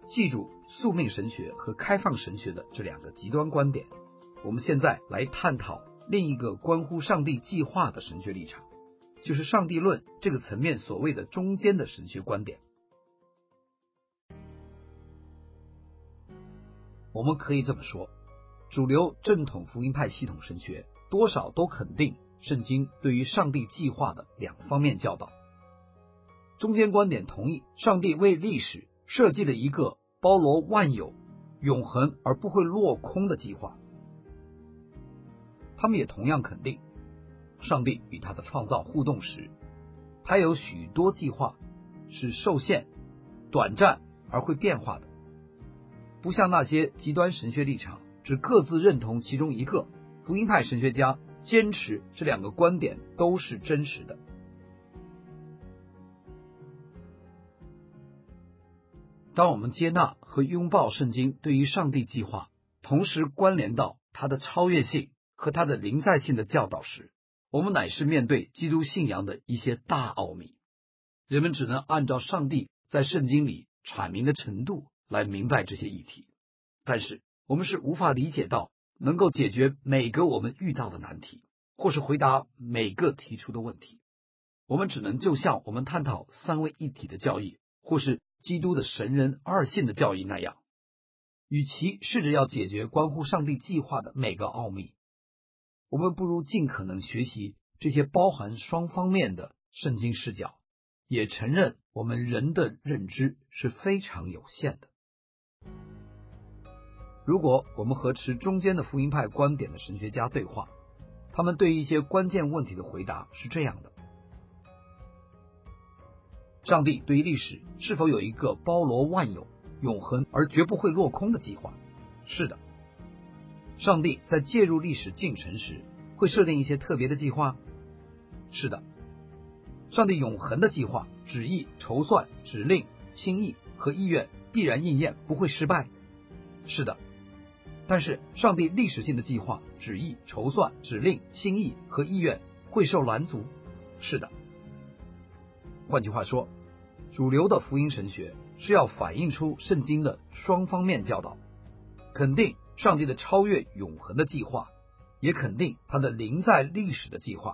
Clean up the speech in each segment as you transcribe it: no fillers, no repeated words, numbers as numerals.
记住宿命神学和开放神学的这两个极端观点。我们现在来探讨另一个关乎上帝计划的神学立场，就是上帝论这个层面所谓的中间的神学观点。我们可以这么说，主流正统福音派系统神学多少都肯定圣经对于上帝计划的两方面教导。中间观点同意上帝为历史设计了一个包罗万有、永恒而不会落空的计划。他们也同样肯定上帝与他的创造互动时，他有许多计划是受限、短暂而会变化的，不像那些极端神学立场只各自认同其中一个。福音派神学家坚持这两个观点都是真实的。当我们接纳和拥抱圣经对于上帝计划，同时关联到它的超越性和它的临在性的教导时，我们乃是面对基督信仰的一些大奥秘。人们只能按照上帝在圣经里阐明的程度来明白这些议题，但是我们是无法理解到能够解决每个我们遇到的难题，或是回答每个提出的问题。我们只能就像我们探讨三位一体的教义，或是基督的神人二性的教义那样，与其试着要解决关乎上帝计划的每个奥秘，我们不如尽可能学习这些包含双方面的圣经视角，也承认我们人的认知是非常有限的。如果我们和持中间的福音派观点的神学家对话，他们对一些关键问题的回答是这样的：上帝对于历史是否有一个包罗万有、永恒而绝不会落空的计划？是的。上帝在介入历史进程时会设定一些特别的计划？是的。上帝永恒的计划、旨意、筹算、指令、心意和意愿必然应验，不会失败？是的。但是上帝历史性的计划、旨意、筹算、指令、心意和意愿会受拦阻？是的。换句话说，主流的福音神学是要反映出圣经的双方面教导，肯定上帝的超越永恒的计划，也肯定他的临在历史的计划。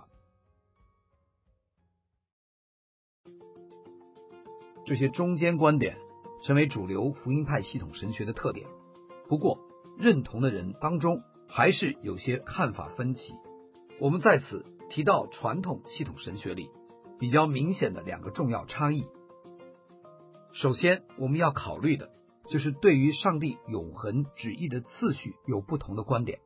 这些中间观点成为主流福音派系统神学的特点。不过认同的人当中还是有些看法分歧。我们在此提到传统系统神学里比较明显的两个重要差异。首先，我们要考虑的就是对于上帝永恒旨意的次序有不同的观点。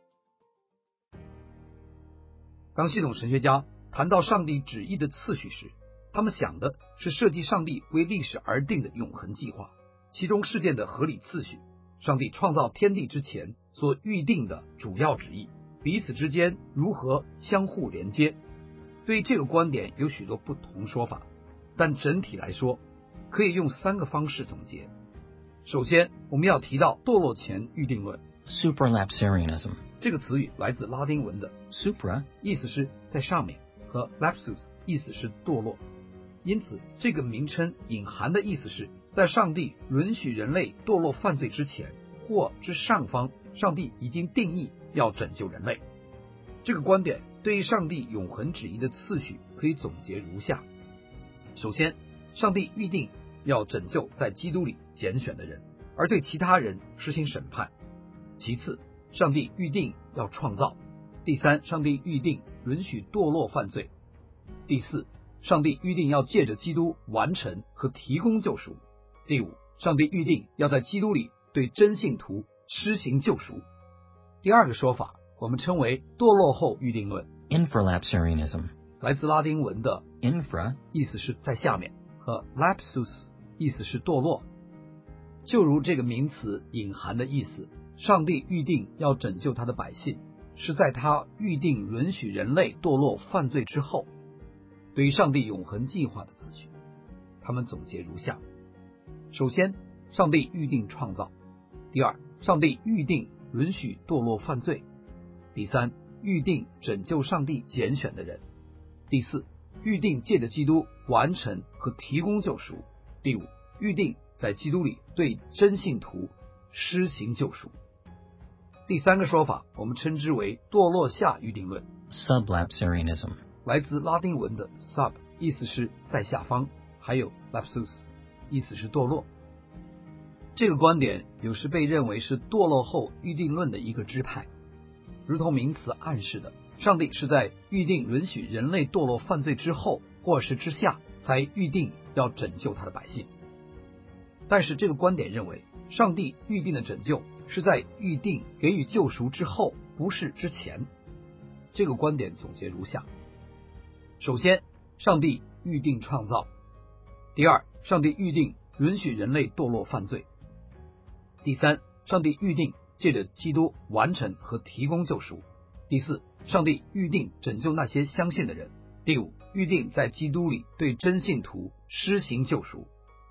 当系统神学家谈到上帝旨意的次序时，他们想的是设计上帝为历史而定的永恒计划，其中事件的合理次序，上帝创造天地之前所预定的主要旨意，彼此之间如何相互连接。对于这个观点有许多不同说法，但整体来说可以用三个方式总结。首先，我们要提到堕落前预定论 Supralapsarianism。 这个词语来自拉丁文的 supra， 意思是在上面，和 lapsus 意思是堕落，因此这个名称隐含的意思是在上帝允许人类堕落犯罪之前或之上方，上帝已经定义要拯救人类。这个观点对于上帝永恒旨意的次序可以总结如下：首先，上帝预定要拯救在基督里拣选的人，而对其他人实行审判。其次，上帝预定要创造。第三，上帝预定允许堕落犯罪。第四，上帝预定要借着基督完成和提供救赎。第五，上帝预定要在基督里对真信徒施行救赎。第二个说法我们称为堕落后预定论 Infralapsarianism。 来自拉丁文的 infra 意思是在下面，和 lapsus 意思是堕落。就如这个名词隐含的意思，上帝预定要拯救他的百姓，是在他预定允许人类堕落犯罪之后。对于上帝永恒计划的次序，他们总结如下：首先，上帝预定创造；第二，上帝预定允许堕落犯罪；第三，预定拯救上帝拣选的人；第四，预定借着基督完成和提供救赎；第五，预定在基督里对真信徒施行救赎。第三个说法，我们称之为堕落下预定论 Sublapsarianism. 来自拉丁文的 sub， 意思是在下方，还有 lapsus， 意思是堕落。这个观点有时被认为是堕落后预定论的一个支派，如同名词暗示的，上帝是在预定允许人类堕落犯罪之后或是之下，才预定要拯救他的百姓。但是这个观点认为，上帝预定的拯救是在预定给予救赎之后，不是之前。这个观点总结如下：首先，上帝预定创造；第二，上帝预定允许人类堕落犯罪；第三，上帝预定借着基督完成和提供救赎；第四，上帝预定拯救那些相信的人；第五，预定在基督里对真信徒施行救赎。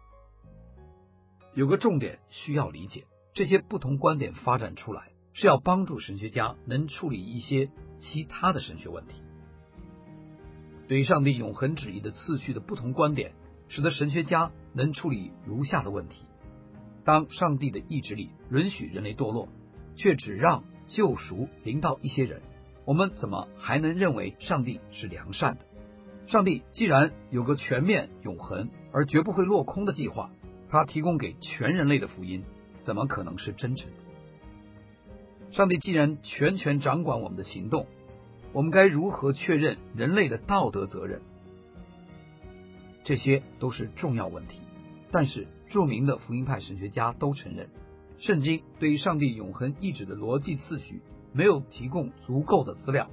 有个重点需要理解，这些不同观点发展出来，是要帮助神学家能处理一些其他的神学问题。对于上帝永恒旨意的次序的不同观点，使得神学家能处理如下的问题：当上帝的意志力允许人类堕落，却只让救赎临到一些人，我们怎么还能认为上帝是良善的？上帝既然有个全面、永恒而绝不会落空的计划，他提供给全人类的福音怎么可能是真诚的？上帝既然全权掌管我们的行动，我们该如何确认人类的道德责任？这些都是重要问题，但是著名的福音派神学家都承认，圣经对于上帝永恒意志的逻辑次序没有提供足够的资料。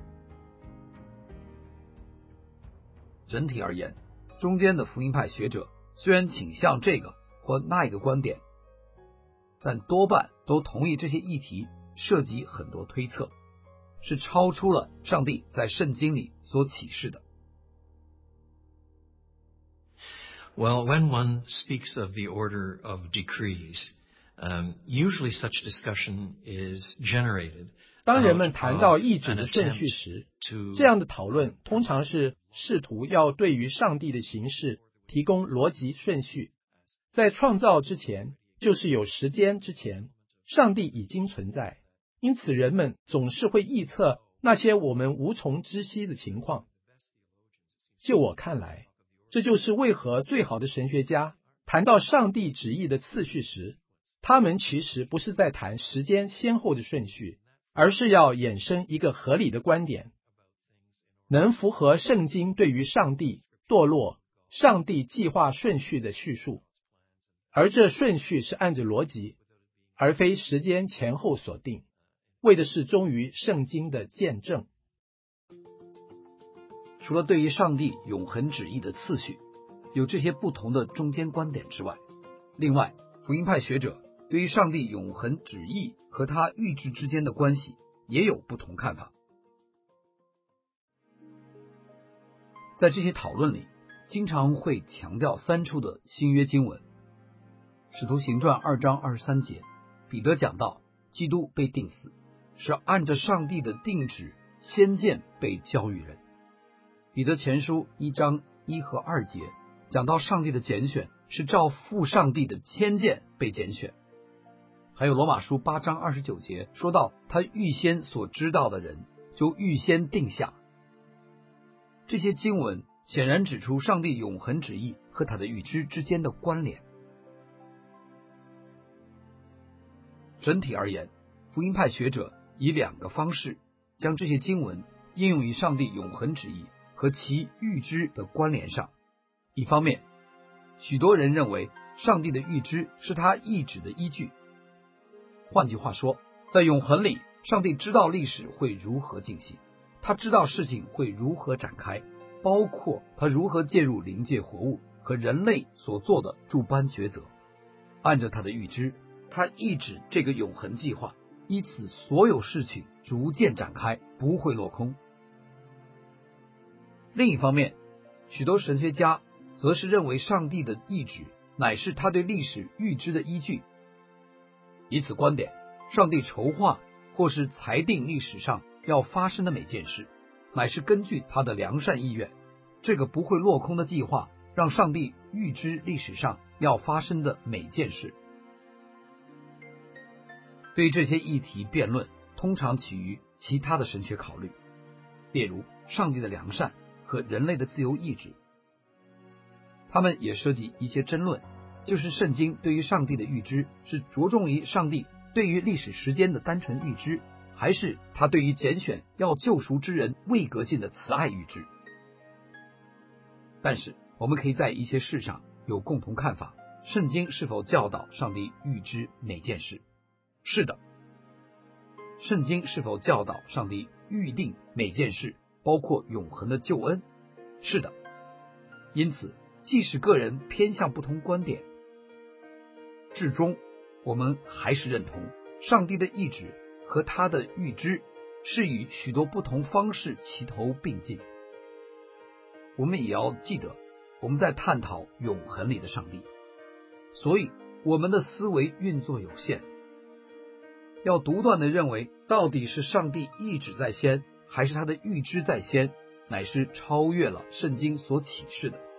整体而言，中间的福音派学者虽然倾向这个或那一个观点，但多半都同意这些议题涉及很多推测，是超出了上帝在圣经里所启示的。 Well, when one speaks of the order of decrees, usually such discussion is generated. 当人们谈到义旨的顺序时，这样的讨论通常是试图要对于上帝的行事提供逻辑顺序。在创造之前，就是有时间之前，上帝已经存在，因此人们总是会臆测那些我们无从知悉的情况。就我看来，这就是为何最好的神学家谈到上帝旨意的次序时，他们其实不是在谈时间先后的顺序，而是要衍生一个合理的观点，能符合圣经对于上帝堕落、上帝计划顺序的叙述，而这顺序是按着逻辑，而非时间前后所定，为的是忠于圣经的见证。 除了对于上帝永恒旨意的次序有这些不同的中间观点之外，另外福音派学者对于上帝永恒旨意和他预知之间的关系也有不同看法。在这些讨论里，经常会强调三处的新约经文。使徒行传2章23节，彼得讲到基督被钉死是按着上帝的定旨先见被交与人。彼得前书1章1和2节讲到上帝的拣选是照父上帝的先见被拣选。还有罗马书8章29节说到他预先所知道的人就预先定下。这些经文显然指出上帝永恒旨意和他的预知之间的关联。整体而言，福音派学者以两个方式将这些经文应用于上帝永恒旨意和其预知的关联上。一方面，许多人认为上帝的预知是他意旨的依据。换句话说，在永恒里，上帝知道历史会如何进行，他知道事情会如何展开，包括他如何介入灵界活物和人类所做的诸般抉择。按着他的预知，他意指这个永恒计划，依此所有事情逐渐展开，不会落空。另一方面，许多神学家则是认为上帝的意志乃是他对历史预知的依据。以此观点，上帝筹划或是裁定历史上要发生的每件事，乃是根据他的良善意愿。这个不会落空的计划让上帝预知历史上要发生的每件事。对这些议题辩论通常起于其他的神学考虑，例如上帝的良善和人类的自由意志。他们也涉及一些争论，就是圣经对于上帝的预知是着重于上帝对于历史时间的单纯预知，还是他对于拣选要救赎之人位格性的慈爱预知。但是我们可以在一些事上有共同看法，圣经是否教导上帝预知每件事？是的。圣经是否教导上帝预定每件事，包括永恒的救恩？是的。因此即使个人偏向不同观点，至终我们还是认同上帝的意志和他的预知是以许多不同方式齐头并进。我们也要记得我们在探讨永恒里的上帝，所以我们的思维运作有限，要独断地认为到底是上帝意志在先还是他的预知在先，乃是超越了圣经所启示的。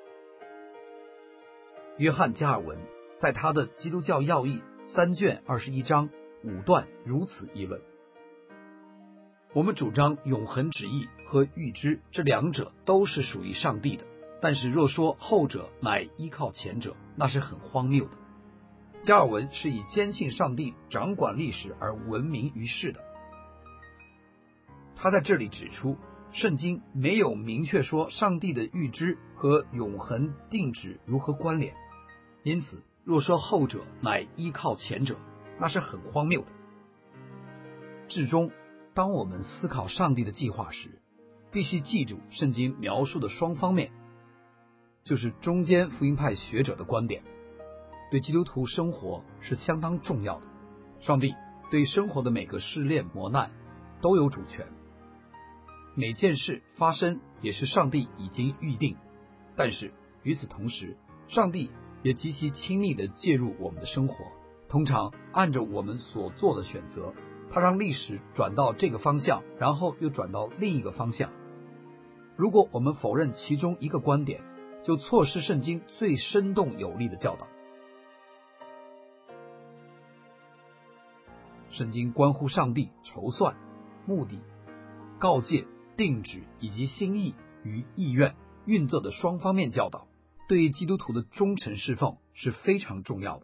约翰加尔文在他的《基督教要义》3卷21章5段如此议论：我们主张永恒旨意和预知这两者都是属于上帝的，但是若说后者乃依靠前者，那是很荒谬的。加尔文是以坚信上帝掌管历史而闻名于世的。他在这里指出，圣经没有明确说上帝的预知和永恒定旨如何关联，因此若说后者乃依靠前者，那是很荒谬的。至终当我们思考上帝的计划时，必须记住圣经描述的双方面，就是中间福音派学者的观点，对基督徒生活是相当重要的。上帝对生活的每个试炼磨难都有主权，每件事发生也是上帝已经预定，但是与此同时，上帝也极其亲密地介入我们的生活，通常按着我们所做的选择，他让历史转到这个方向，然后又转到另一个方向。如果我们否认其中一个观点，就错失圣经最生动有力的教导。圣经关乎上帝筹算、目的、告诫、定旨以及心意与意愿运作的双方面教导，对于基督徒的忠诚侍奉是非常重要的。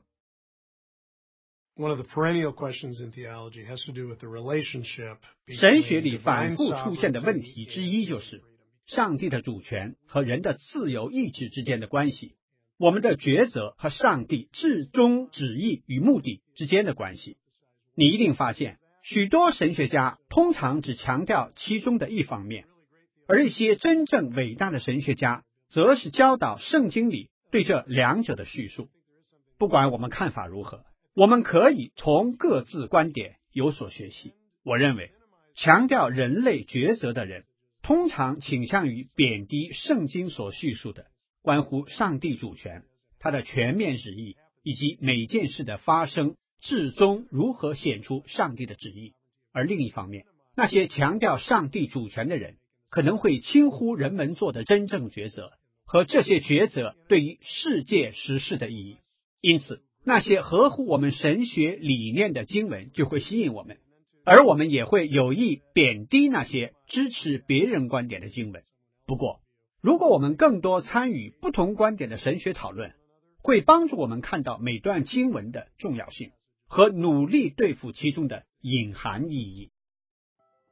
神学里反复出现的问题之一就是上帝的主权和人的自由意志之间的关系，我们的抉择和上帝至终旨意与目的之间的关系。你一定发现，许多神学家通常只强调其中的一方面，而一些真正伟大的神学家则是教导圣经里对这两者的叙述。不管我们看法如何，我们可以从各自观点有所学习。我认为，强调人类抉择的人，通常倾向于贬低圣经所叙述的关乎上帝主权、他的全面旨意以及每件事的发生至终如何显出上帝的旨意。而另一方面，那些强调上帝主权的人可能会轻忽人们做的真正抉择和这些抉择对于世界时事的意义。因此，那些合乎我们神学理念的经文就会吸引我们，而我们也会有意贬低那些支持别人观点的经文。不过，如果我们更多参与不同观点的神学讨论，会帮助我们看到每段经文的重要性和努力对付其中的隐含意义。